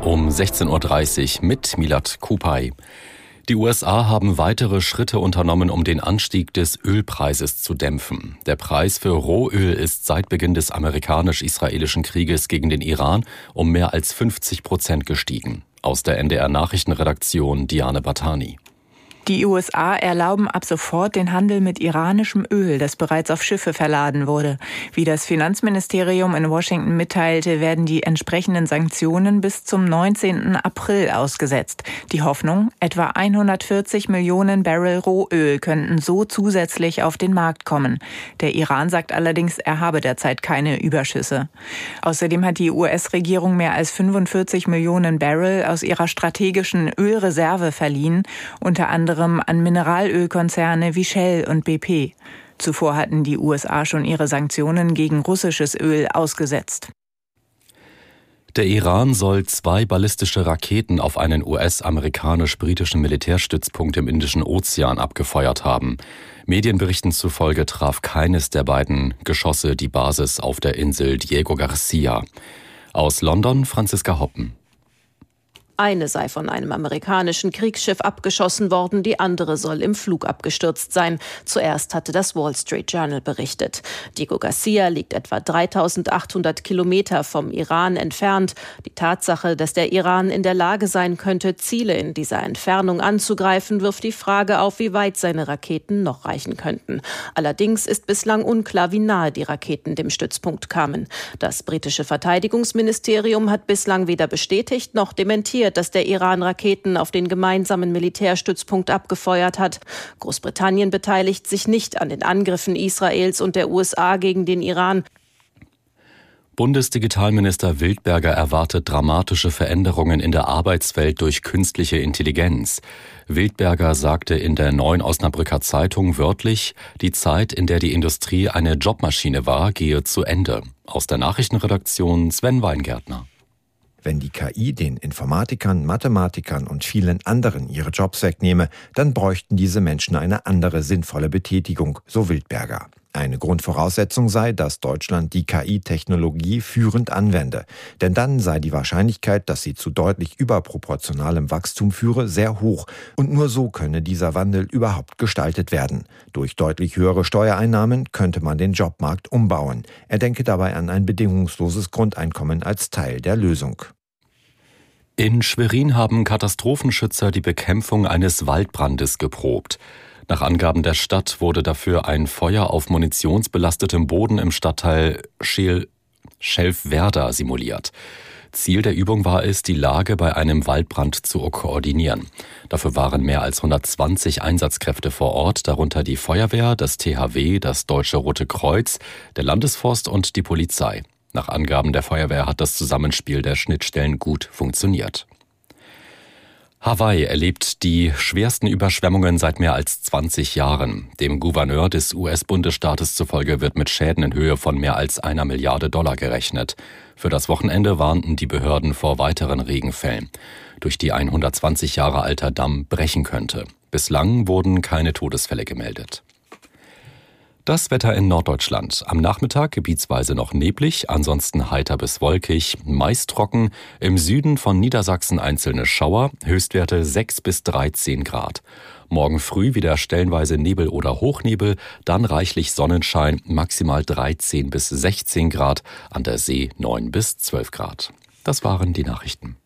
Um 16.30 Uhr mit Milad Kupay. Die USA haben weitere Schritte unternommen, um den Anstieg des Ölpreises zu dämpfen. Der Preis für Rohöl ist seit Beginn des amerikanisch-israelischen Krieges gegen den Iran um mehr als 50% gestiegen. Aus der NDR-Nachrichtenredaktion Diane Batani. Die USA erlauben ab sofort den Handel mit iranischem Öl, das bereits auf Schiffe verladen wurde. Wie das Finanzministerium in Washington mitteilte, werden die entsprechenden Sanktionen bis zum 19. April ausgesetzt. Die Hoffnung, etwa 140 Millionen Barrel Rohöl könnten so zusätzlich auf den Markt kommen. Der Iran sagt allerdings, er habe derzeit keine Überschüsse. Außerdem hat die US-Regierung mehr als 45 Millionen Barrel aus ihrer strategischen Ölreserve verliehen, unter anderem an Mineralölkonzerne wie Shell und BP. Zuvor hatten die USA schon ihre Sanktionen gegen russisches Öl ausgesetzt. Der Iran soll 2 ballistische Raketen auf einen US-amerikanisch-britischen Militärstützpunkt im Indischen Ozean abgefeuert haben. Medienberichten zufolge traf keines der beiden Geschosse die Basis auf der Insel Diego Garcia. Aus London Franziska Hoppen. Eine sei von einem amerikanischen Kriegsschiff abgeschossen worden, die andere soll im Flug abgestürzt sein. Zuerst hatte das Wall Street Journal berichtet. Diego Garcia liegt etwa 3.800 Kilometer vom Iran entfernt. Die Tatsache, dass der Iran in der Lage sein könnte, Ziele in dieser Entfernung anzugreifen, wirft die Frage auf, wie weit seine Raketen noch reichen könnten. Allerdings ist bislang unklar, wie nahe die Raketen dem Stützpunkt kamen. Das britische Verteidigungsministerium hat bislang weder bestätigt noch dementiert, dass der Iran Raketen auf den gemeinsamen Militärstützpunkt abgefeuert hat. Großbritannien beteiligt sich nicht an den Angriffen Israels und der USA gegen den Iran. Bundesdigitalminister Wildberger erwartet dramatische Veränderungen in der Arbeitswelt durch künstliche Intelligenz. Wildberger sagte in der Neuen Osnabrücker Zeitung wörtlich, die Zeit, in der die Industrie eine Jobmaschine war, gehe zu Ende. Aus der Nachrichtenredaktion Sven Weingärtner. Wenn die KI den Informatikern, Mathematikern und vielen anderen ihre Jobs wegnehme, dann bräuchten diese Menschen eine andere sinnvolle Betätigung, so Wildberger. Eine Grundvoraussetzung sei, dass Deutschland die KI-Technologie führend anwende. Denn dann sei die Wahrscheinlichkeit, dass sie zu deutlich überproportionalem Wachstum führe, sehr hoch. Und nur so könne dieser Wandel überhaupt gestaltet werden. Durch deutlich höhere Steuereinnahmen könnte man den Jobmarkt umbauen. Er denke dabei an ein bedingungsloses Grundeinkommen als Teil der Lösung. In Schwerin haben Katastrophenschützer die Bekämpfung eines Waldbrandes geprobt. Nach Angaben der Stadt wurde dafür ein Feuer auf munitionsbelastetem Boden im Stadtteil Schelfwerda simuliert. Ziel der Übung war es, die Lage bei einem Waldbrand zu koordinieren. Dafür waren mehr als 120 Einsatzkräfte vor Ort, darunter die Feuerwehr, das THW, das Deutsche Rote Kreuz, der Landesforst und die Polizei. Nach Angaben der Feuerwehr hat das Zusammenspiel der Schnittstellen gut funktioniert. Hawaii erlebt die schwersten Überschwemmungen seit mehr als 20 Jahren. Dem Gouverneur des US-Bundesstaates zufolge wird mit Schäden in Höhe von mehr als $1 Milliarde gerechnet. Für das Wochenende warnten die Behörden vor weiteren Regenfällen, durch die ein 120 Jahre alter Damm brechen könnte. Bislang wurden keine Todesfälle gemeldet. Das Wetter in Norddeutschland. Am Nachmittag gebietsweise noch neblig, ansonsten heiter bis wolkig, meist trocken. Im Süden von Niedersachsen einzelne Schauer, Höchstwerte 6 bis 13 Grad. Morgen früh wieder stellenweise Nebel oder Hochnebel, dann reichlich Sonnenschein, maximal 13 bis 16 Grad, an der See 9 bis 12 Grad. Das waren die Nachrichten.